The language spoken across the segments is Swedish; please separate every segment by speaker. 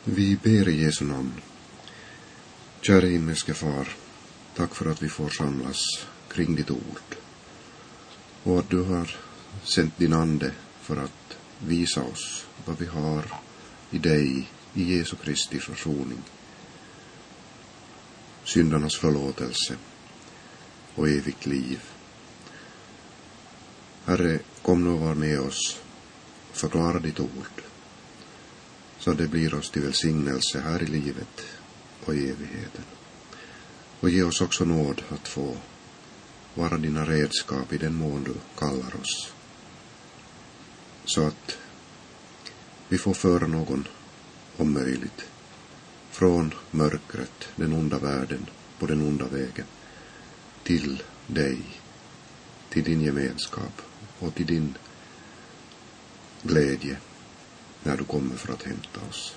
Speaker 1: Vi ber i Jesu namn. Kära himmelske far, tack för att vi får samlas kring ditt ord. Och att du har sänt din ande för att visa oss vad vi har i dig, i Jesu Kristi försoning, syndarnas förlåtelse och evigt liv. Herre, kom nu och var med oss, förklara ditt ord, så det blir oss till välsignelse här i livet och i evigheten. Och ge oss också nåd att få vara dina redskap i den mån du kallar oss, så att vi får föra någon om möjligt från mörkret, den onda världen, på den onda vägen, till dig, till din gemenskap och till din glädje när du kommer för att hämta oss.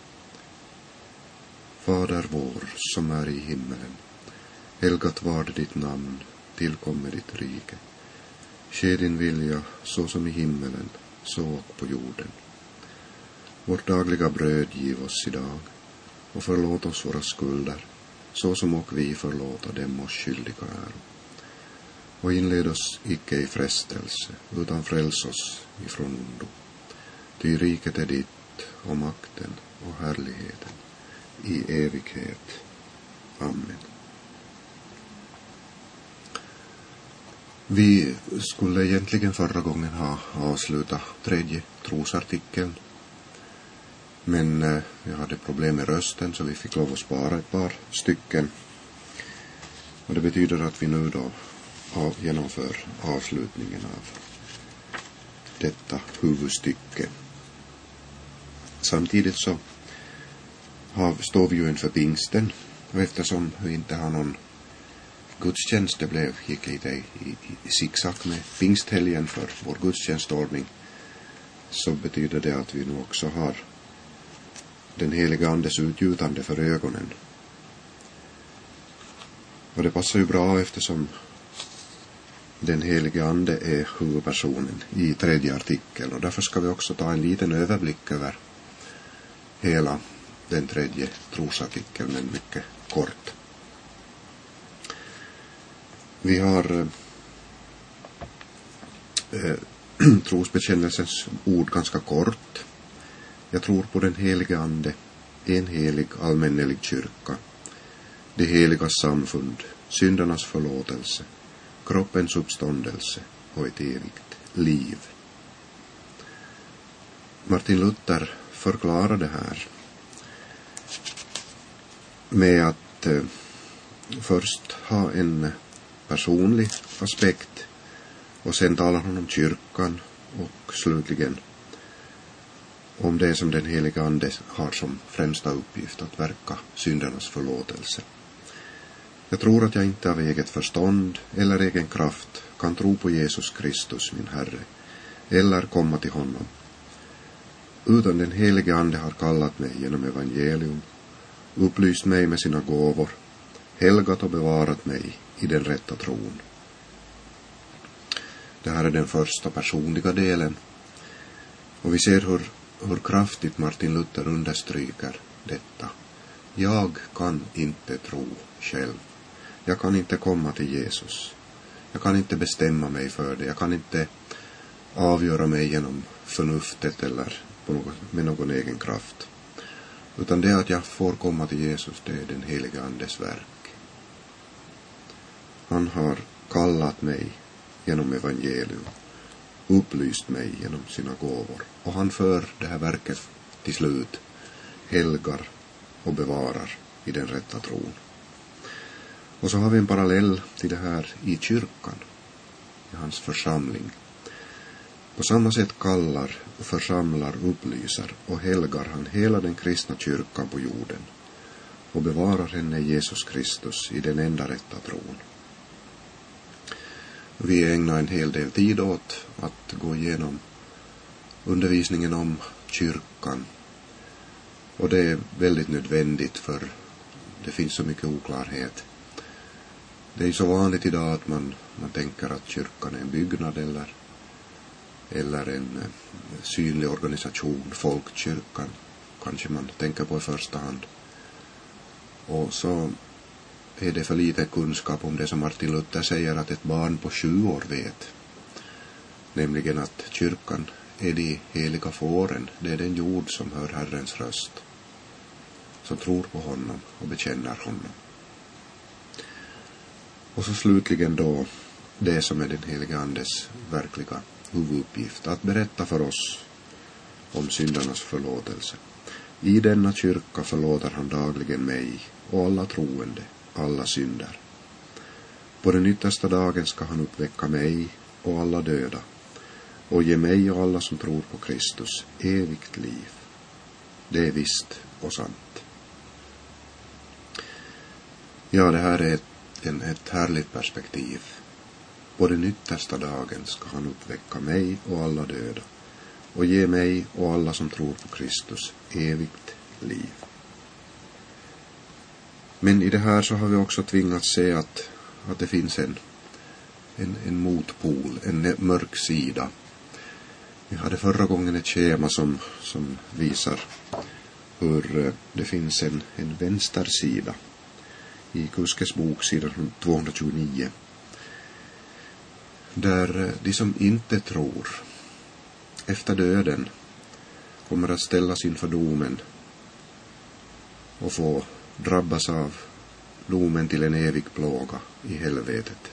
Speaker 1: Fader vår som är i himmelen, helgat varde ditt namn, tillkommer ditt rike. Ske din vilja så som i himmelen, så och på jorden. Vårt dagliga bröd giv oss idag, och förlåt oss våra skulder, så som och vi förlåta dem oss skyldiga är. Och inled oss icke i frestelse, utan fräls oss ifrån ondo. Ty riket är ditt, och makten och härligheten i evighet. Amen. Vi skulle egentligen förra gången ha avslutat tredje trosartikeln, men jag hade problem med rösten, så vi fick lov att spara ett par stycken. Och det betyder att vi nu då genomför avslutningen av detta huvudstycke. Samtidigt så står vi ju inför pingsten, och eftersom vi inte har någon gudstjänst, det gick lite i zigzag med pingsthelgen för vår gudstjänstordning, så betyder det att vi nu också har den heliga andes utgjutande för ögonen. Och det passar ju bra eftersom den heliga ande är huvudpersonen i tredje artikeln, och därför ska vi också ta en liten överblick över hela den tredje trosartikeln, men mycket kort. Vi har trosbekännelsens ord ganska kort. Jag tror på den heliga ande, en helig allmännelig kyrka, det heliga samfund, syndarnas förlåtelse, kroppens uppståndelse och ett evigt liv. Martin Luther förklarar det här med att först ha en personlig aspekt, och sen talar han om kyrkan, och slutligen om det som den heliga ande har som främsta uppgift, att verka syndernas förlåtelse. Jag tror att jag inte av eget förstånd eller egen kraft kan tro på Jesus Kristus, min Herre, eller komma till honom, utan den helige ande har kallat mig genom evangelium, upplyst mig med sina gåvor, helgat och bevarat mig i den rätta tron. Det här är den första personliga delen, och vi ser hur kraftigt Martin Luther understryker detta. Jag kan inte tro själv. Jag kan inte komma till Jesus. Jag kan inte bestämma mig för det. Jag kan inte avgöra mig genom förnuftet eller med någon egen kraft. Utan det att jag får komma till Jesus, det är den heliga andes verk. Han har kallat mig genom evangelium, upplyst mig genom sina gåvor, och han för det här verket till slut, helgar och bevarar i den rätta tron. Och så har vi en parallell till det här i kyrkan, i hans församling. På samma sätt kallar, församlar, upplyser och helgar han hela den kristna kyrkan på jorden och bevarar henne Jesus Kristus i den enda rätta tron. Vi ägnar en hel del tid åt att gå igenom undervisningen om kyrkan, och det är väldigt nödvändigt, för det finns så mycket oklarhet. Det är så vanligt idag att man tänker att kyrkan är en byggnad eller en synlig organisation, folkkyrkan, kanske man tänker på i första hand. Och så är det för lite kunskap om det som Martin Luther säger att ett barn på 7 år vet. Nämligen att kyrkan är de heliga fåren. Det är den jord som hör Herrens röst. Som tror på honom och bekänner honom. Och så slutligen då det som är den heliga andes verkliga huvuduppgift. Att berätta för oss om syndarnas förlåtelse. I denna kyrka förlåter han dagligen mig och alla troende, alla synder. På den yttersta dagen ska han uppväcka mig och alla döda och ge mig och alla som tror på Kristus evigt liv. Det är visst och sant. Ja, det här är ett härligt perspektiv. På den yttersta dagen ska han uppväcka mig och alla döda och ge mig och alla som tror på Kristus evigt liv. Men i det här så har vi också tvingats se att det finns en motpol, en mörk sida. Vi hade förra gången ett schema som visar hur det finns en vänstersida i Kuskes bok, sidan 229. Där de som inte tror efter döden kommer att ställas inför domen och få drabbas av domen till en evig plåga i helvetet.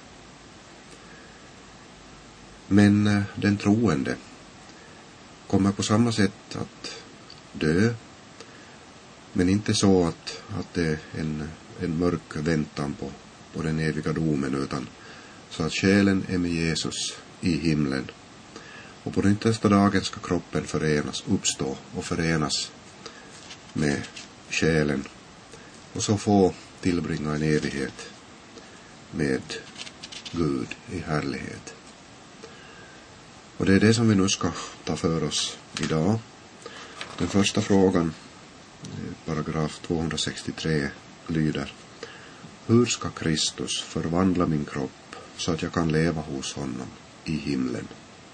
Speaker 1: Men den troende kommer på samma sätt att dö, men inte så att det är en mörk väntan på den eviga domen, utan så att själen är med Jesus i himlen. Och på den yttersta dagen ska kroppen uppstå och förenas med själen. Och så få tillbringa en evighet med Gud i härlighet. Och det är det som vi nu ska ta för oss idag. Den första frågan, paragraf 263, lyder: hur ska Kristus förvandla min kropp så att jag kan leva hos honom i himlen?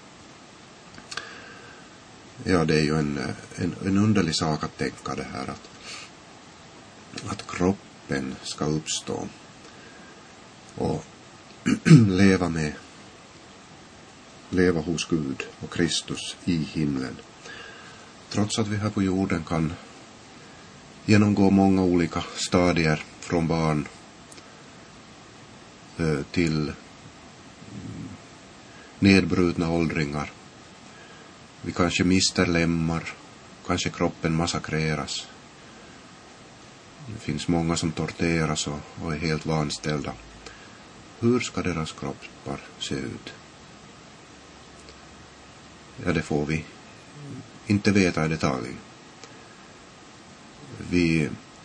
Speaker 1: Ja, det är ju en underlig sak att tänka det här, att kroppen ska uppstå och leva hos Gud och Kristus i himlen. Trots att vi här på jorden kan genomgå många olika stadier från barn till nedbrutna åldringar. Vi kanske mister lemmar, kanske kroppen massakreras. Det finns många som torteras och är helt vanställda. Hur ska deras kroppar se ut? Ja, det får vi inte veta i detalj. Vi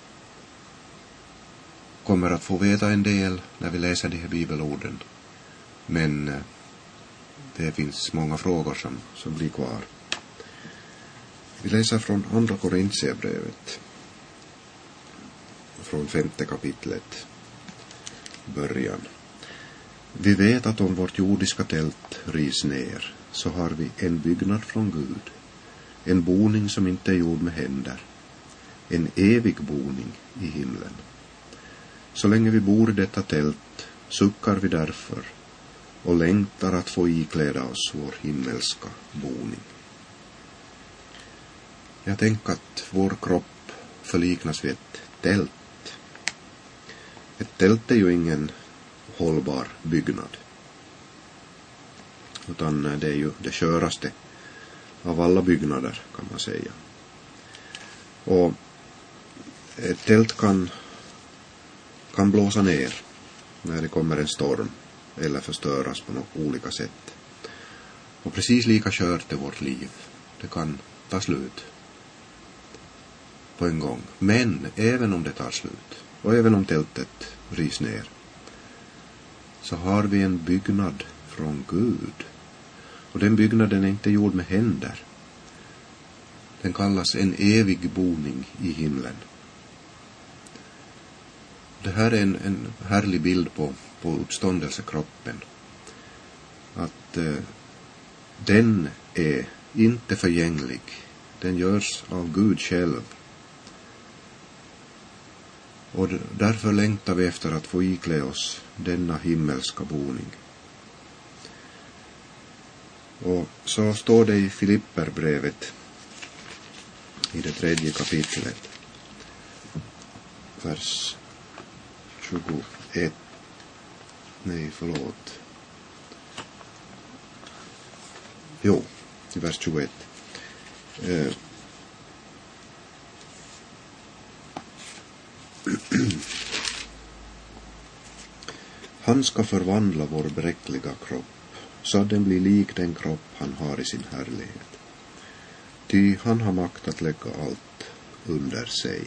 Speaker 1: kommer att få veta en del när vi läser de här bibelorden. Men det finns många frågor som blir kvar. Vi läser från andra Korintierbrevet. Från 5:e kapitlet. Början. Vi vet att om vårt jordiska tält rivs ner så har vi en byggnad från Gud. En boning som inte är gjord med händer. En evig boning i himlen. Så länge vi bor i detta tält suckar vi därför och längtar att få ikläda oss vår himmelska boning. Jag tänker att vår kropp förliknas vid ett tält. Ett tält är ju ingen hållbar byggnad, utan det är ju det sköraste av alla byggnader, kan man säga. Och ett tält kan blåsa ner när det kommer en storm eller förstöras på något olika sätt. Och precis lika skört är vårt liv. Det kan ta slut på en gång. Men även om det tar slut och även om tältet rivs ner, så har vi en byggnad från Gud. Och den byggnaden är inte gjord med händer. Den kallas en evig boning i himlen. Det här är en härlig bild på uppståndelsekroppen. Att den är inte förgänglig. Den görs av Gud själv Och därför längtar vi efter att få iklä oss denna himmelska boning. Och så står det i Filipperbrevet i det 3:e kapitlet, vers 21. Nej, förlåt. Jo, i vers 21. Han ska förvandla vår bräckliga kropp så att den blir lik den kropp han har i sin härlighet. Ty han har makt att lägga allt under sig.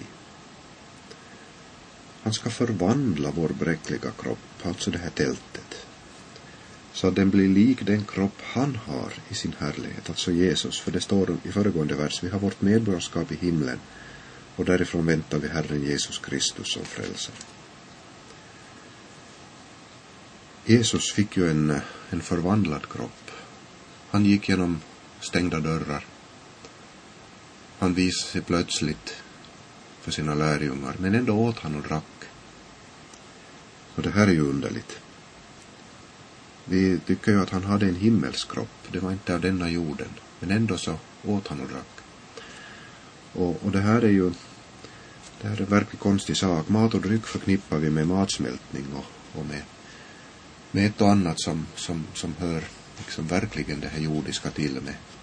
Speaker 1: Han ska förvandla vår bräckliga kropp, alltså det här tältet, så att den blir lik den kropp han har i sin härlighet, alltså Jesus. För det står i föregående vers, vi har vårt medborgarskap i himlen och därifrån väntar vi Herren Jesus Kristus som frälsare. Jesus fick ju en förvandlad kropp. Han gick genom stängda dörrar. Han visade sig plötsligt för sina lärjungar, men ändå åt han och drack. Och det här är ju underligt. Vi tycker ju att han hade en himmelskropp. Det var inte av denna jorden. Men ändå så åt han och drack. Och det här är ju en verkligen konstig sak. Mat och dryck förknippar vi med matsmältning och med ett och annat som hör liksom verkligen det här jordiska till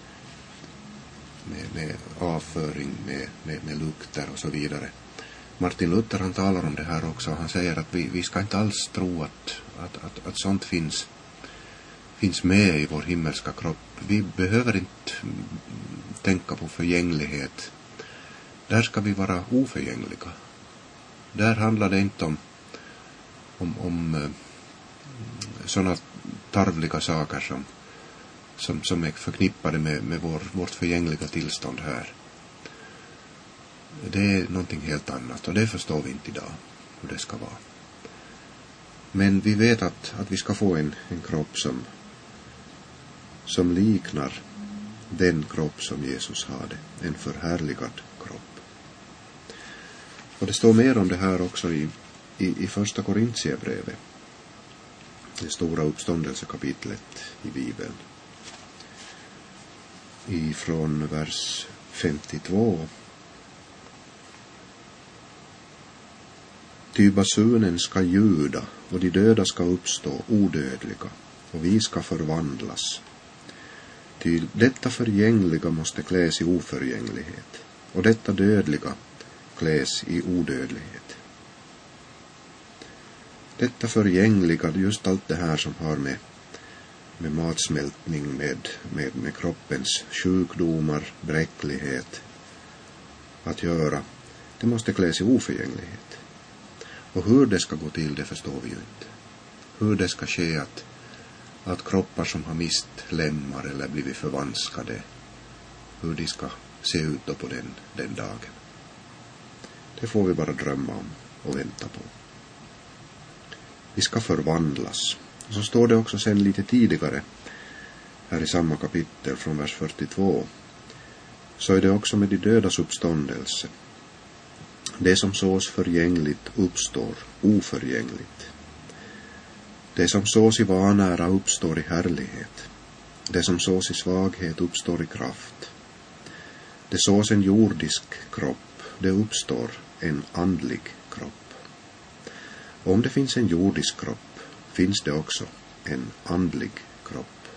Speaker 1: med avföring, med lukter och så vidare. Martin Luther, han talar om det här också. Han säger att vi ska inte alls tro att sånt finns med i vår himmelska kropp. Vi behöver inte tänka på förgänglighet. Där ska vi vara oförgängliga. Där handlar det inte om sådana tarvliga saker som är förknippade med vårt förgängliga tillstånd här. Det är någonting helt annat och det förstår vi inte idag hur det ska vara. Men vi vet att vi ska få en kropp som liknar den kropp som Jesus hade, en förhärligad kropp. Och det står mer om det här också i första Korintierbrevet, det stora uppståndelsekapitlet i Bibeln. Ifrån vers 52. Ty basunen ska ljuda och de döda ska uppstå odödliga och vi ska förvandlas. Ty detta förgängliga måste kläs i oförgänglighet och detta dödliga kläs i odödlighet. Detta förgängliga, just allt det här som har med matsmältning, med kroppens sjukdomar, bräcklighet att göra, det måste kläs i oförgänglighet. Och hur det ska gå till, det förstår vi ju inte. Hur det ska ske att kroppar som har mist lemmar eller blivit förvanskade, hur de ska se ut då på den dagen. Det får vi bara drömma om och vänta på. Vi ska förvandlas. Och så står det också sen lite tidigare här i samma kapitel från vers 42. Så är det också med de dödas uppståndelse. Det som sås förgängligt uppstår oförgängligt. Det som sås i vanära uppstår i härlighet. Det som sås i svaghet uppstår i kraft. Det sås en jordisk kropp, det uppstår en andlig kropp. Och om det finns en jordisk kropp, finns det också en andlig kropp.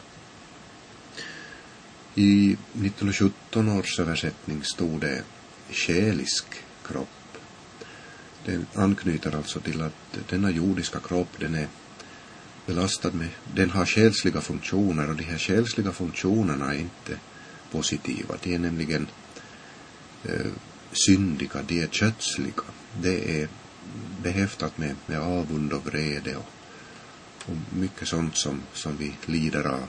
Speaker 1: I 1917 års översättning stod det själisk kropp. Den anknyter alltså till att denna jordiska kropp, den är belastad med, den har själsliga funktioner och de här själsliga funktionerna är inte positiva. De är nämligen syndiga, de är kötsliga. Det är behäftat med avund och vrede och mycket sånt som vi lider av.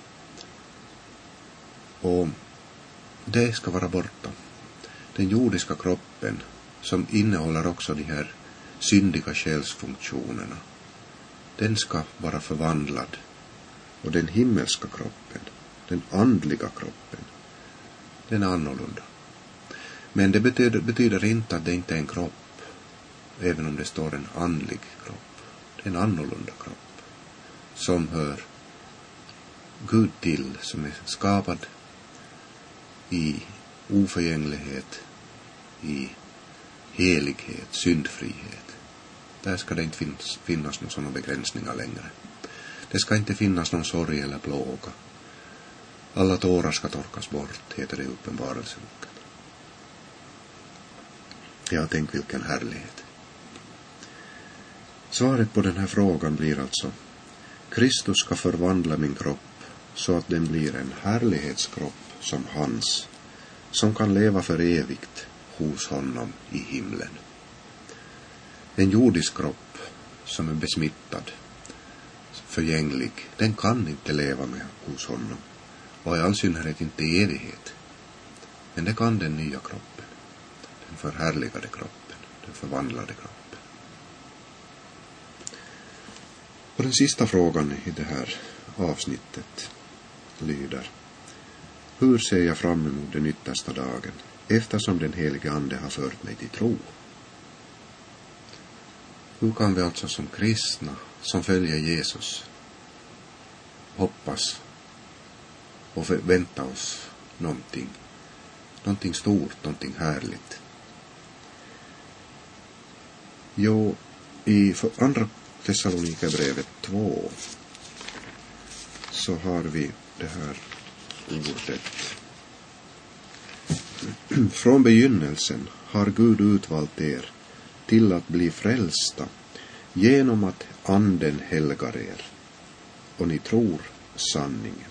Speaker 1: Och det ska vara borta. Den jordiska kroppen som innehåller också de här syndiga själsfunktionerna, den ska vara förvandlad. Och den himmelska kroppen, den andliga kroppen, den är annorlunda. Men det betyder inte att det inte är en kropp. även om det står en andlig kropp. Det är en annorlunda kropp som hör Gud till, som är skapad i oförgänglighet, i helighet, syndfrihet. Där ska det inte finnas några sådana begränsningar längre. Det ska inte finnas någon sorg eller plåga. Alla tårar ska torkas bort, heter det i Uppenbarelseboken. Ja, tänk vilken härlighet. Svaret på den här frågan blir alltså: Kristus ska förvandla min kropp så att den blir en härlighetskropp som hans, som kan leva för evigt hos honom i himlen. En jordisk kropp som är besmittad, förgänglig, den kan inte leva med hos honom, och i all synnerhet inte i evighet. Men det kan den nya kroppen, den förhärligade kroppen, den förvandlade kroppen. Och den sista frågan i det här avsnittet lyder: hur ser jag fram emot den yttersta dagen, eftersom den helige ande har fört mig till tro? Hur kan vi alltså som kristna, som följer Jesus, hoppas och förvänta oss någonting stort, någonting härligt? Jo, i andra Thessalonikerbrevet 2 så har vi det här ordet: från begynnelsen har Gud utvalt er till att bli frälsta genom att anden helgar er, och ni tror sanningen.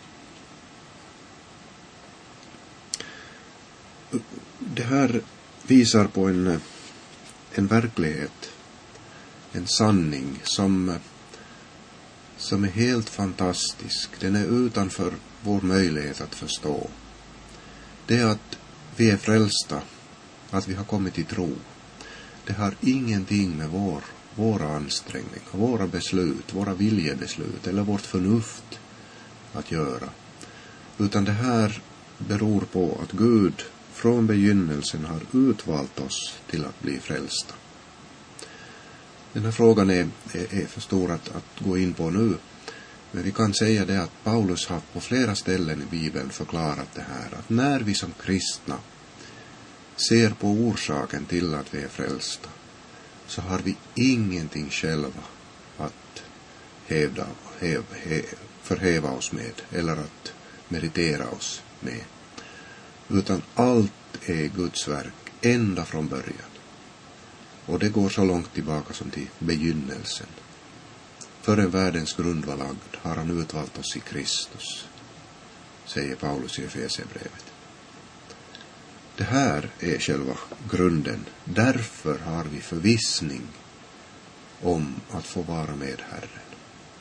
Speaker 1: Det här visar på en verklighet, en sanning som är helt fantastisk. Den är utanför vår möjlighet att förstå. Det är att vi är frälsta, att vi har kommit till tro. Det har ingenting med våra ansträngningar, våra beslut, våra viljebeslut eller vårt förnuft att göra. Utan det här beror på att Gud från begynnelsen har utvalt oss till att bli frälsta. Den här frågan är för stor att gå in på nu. Men vi kan säga det att Paulus har på flera ställen i Bibeln förklarat det här. Att när vi som kristna ser på orsaken till att vi är frälsta, så har vi ingenting själva att förhäva oss med eller att meritera oss med. Utan allt är Guds verk ända från början. Och det går så långt tillbaka som till begynnelsen. Förrän världens grund var lagd har han utvalt oss i Kristus, säger Paulus i Efesierbrevet. Det här är själva grunden. Därför har vi förvissning om att få vara med Herren.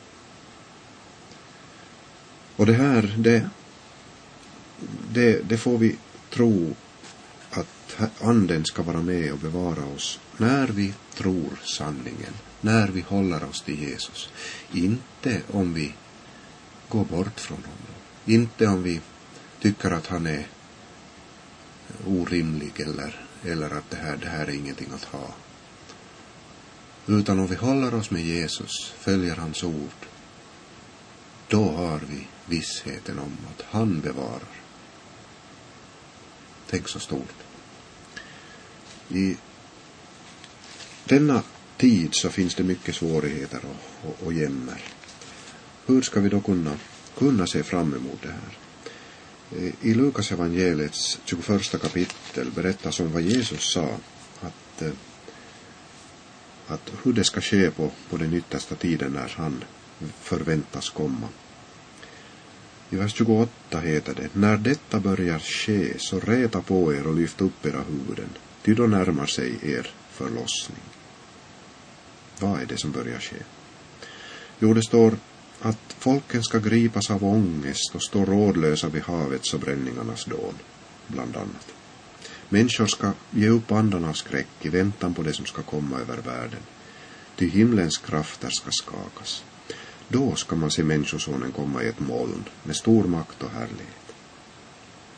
Speaker 1: Och det här, det får vi tro att anden ska vara med och bevara oss när vi tror sanningen, när vi håller oss till Jesus. Inte om vi går bort från honom. Inte om vi tycker att han är orimlig eller att det här är ingenting att ha. Utan om vi håller oss med Jesus, följer hans ord, då har vi vissheten om att han bevarar. Tänk så stort. I denna tid så finns det mycket svårigheter och jämmer. Hur ska vi då kunna se fram emot det här? I Lukas evangeliets 21 kapitel berättas om vad Jesus sa att hur det ska ske på den yttersta tiden när han förväntas komma. I vers 28 heter det: när detta börjar ske, så räta på er och lyft upp era huvuden, ty då närmar sig er förlossning. Vad är det som börjar ske? Jo, det står att folken ska gripas av ångest och stå rådlösa vid havets och bränningarnas dån, bland annat. Människor ska ge upp andarna av skräck i väntan på det som ska komma över världen, ty himlens krafter ska skakas. Då ska man se människosonen komma i ett moln med stor makt och härlighet.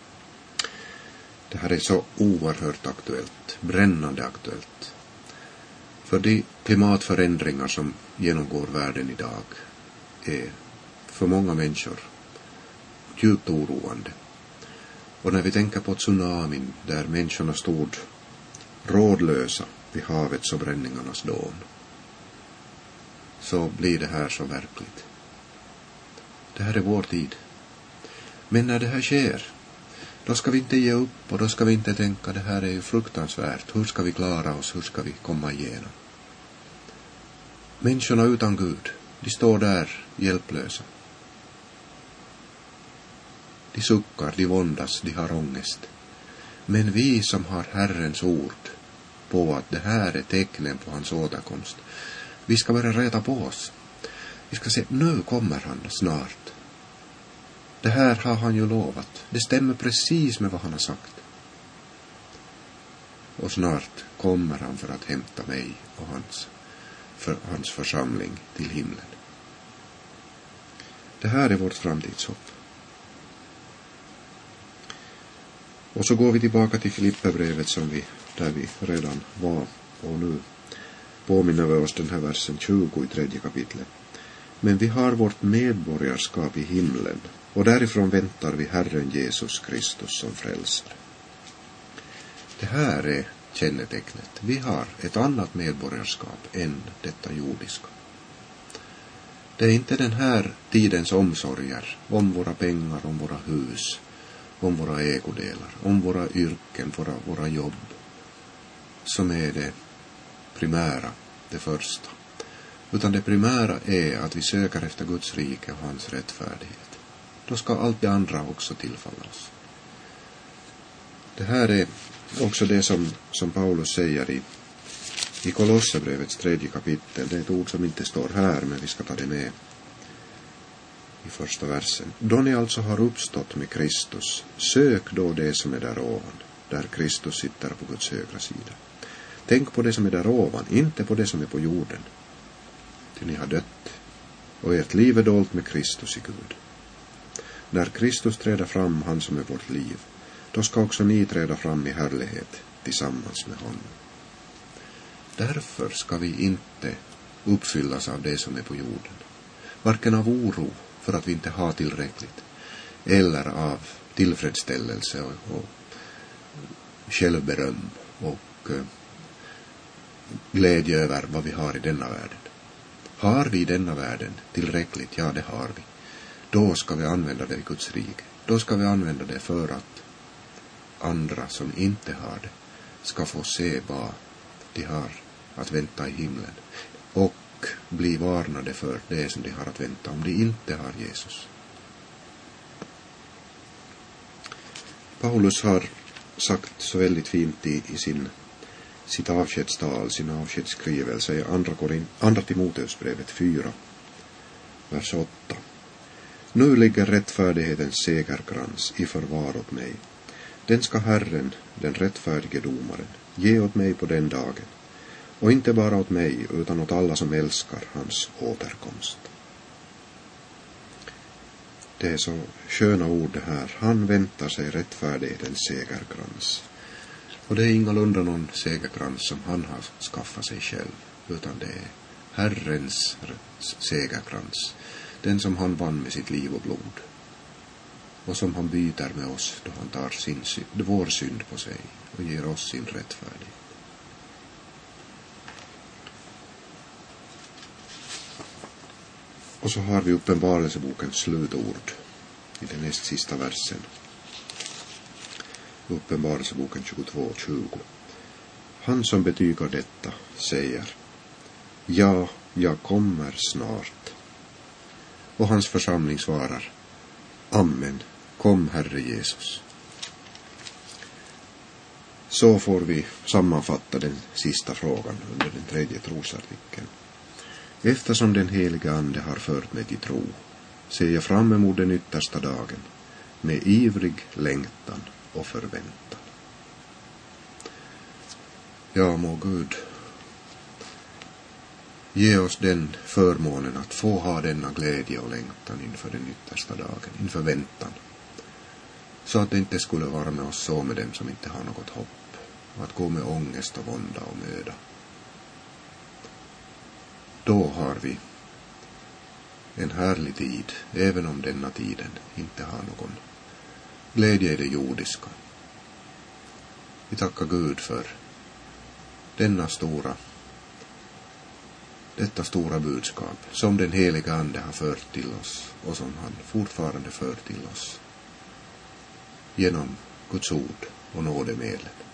Speaker 1: Det här är så oerhört aktuellt, brännande aktuellt. För de klimatförändringar som genomgår världen idag är för många människor djupt oroande. Och när vi tänker på tsunamin där människorna stod rådlösa vid havets och bränningarnas dån, så blir det här så verkligt. Det här är vår tid. Men när det här sker, då ska vi inte ge upp och då ska vi inte tänka det här är ju fruktansvärt. Hur ska vi klara oss? Hur ska vi komma igenom? Människorna utan Gud, de står där hjälplösa. De suckar, de våndas, de har ångest. Men vi som har Herrens ord på att det här är tecknen på hans återkomst, vi ska börja räta på oss. Vi ska se, nu kommer han snart. Det här har han ju lovat. Det stämmer precis med vad han har sagt. Och snart kommer han för att hämta mig och hans församling till himlen. Det här är vårt framtidshopp. Och så går vi tillbaka till Filipperbrevet där vi redan var. Och nu påminner vi oss den här versen 20 i 3:e kapitlet. Men vi har vårt medborgarskap i himlen, och därifrån väntar vi Herren Jesus Kristus som frälsare. Det här är kännetecknet. Vi har ett annat medborgarskap än detta jordiska. Det är inte den här tidens omsorger om våra pengar, om våra hus, om våra ägodelar, om våra yrken, våra jobb, som är det primära, det första. Utan det primära är att vi söker efter Guds rike och hans rättfärdighet. Då ska allt det andra också tillfalla oss. Det här är också det som Paulus säger i Kolosserbrevets 3:e kapitel. Det är ett ord som inte står här, men vi ska ta det med i första versen. Då ni alltså har uppstått med Kristus, sök då det som är där ovan, där Kristus sitter på Guds högra sida. Tänk på det som är där ovan, inte på det som är på jorden. Till ni har dött, och ert liv är dolt med Kristus i Gud. När Kristus träder fram, han som är vårt liv, då ska också ni träda fram i härlighet tillsammans med honom. Därför ska vi inte uppfyllas av det som är på jorden. Varken av oro för att vi inte har tillräckligt, eller av tillfredsställelse och självberöm och glädje över vad vi har i denna världen. Har vi i denna världen tillräckligt? Ja, det har vi. Då ska vi använda det i Guds rike. Då ska vi använda det för att andra som inte har det ska få se vad de har att vänta i himlen. Och bli varnade för det som de har att vänta om de inte har Jesus. Paulus har sagt så väldigt fint i sitt avskedstal, sin avskedsskrivelse i andra Timoteusbrevet 4, vers 8. Nu ligger rättfärdighetens segerkrans i förvar åt mig. Den ska Herren, den rättfärdige domaren, ge åt mig på den dagen. Och inte bara åt mig, utan åt alla som älskar hans återkomst. Det är så sköna ord det här. Han väntar sig rättfärdighetens segerkrans. Och det är ingalunda någon segerkrans som han har skaffat sig själv, utan det är Herrens segerkrans. Den som han vann med sitt liv och blod. Och som han byter med oss då han tar vår synd på sig och ger oss sin rättfärdighet. Och så har vi Uppenbarelsebokens slutord i den näst sista versen. Uppenbarelseboken 22:20. Han som betygar detta säger: Ja, jag kommer snart. Och hans församling svarar: Amen, kom Herre Jesus. Så får vi sammanfatta den sista frågan under den 3:e trosartikeln. Eftersom den heliga ande har fört mig till tro, ser jag fram emot den yttersta dagen med ivrig längtan och förväntan. Ja, må Gud ge oss den förmånen att få ha denna glädje och längtan inför den yttersta dagen, inför väntan. Så att det inte skulle vara med oss så med dem som inte har något hopp, att gå med ångest och vånda och möda. då har vi en härlig tid, även om denna tiden inte har någon glädje i det jordiska. Vi tackar Gud för detta stora budskap som den heliga Ande har fört till oss och som han fortfarande för till oss genom Guds ord och nådemedlen.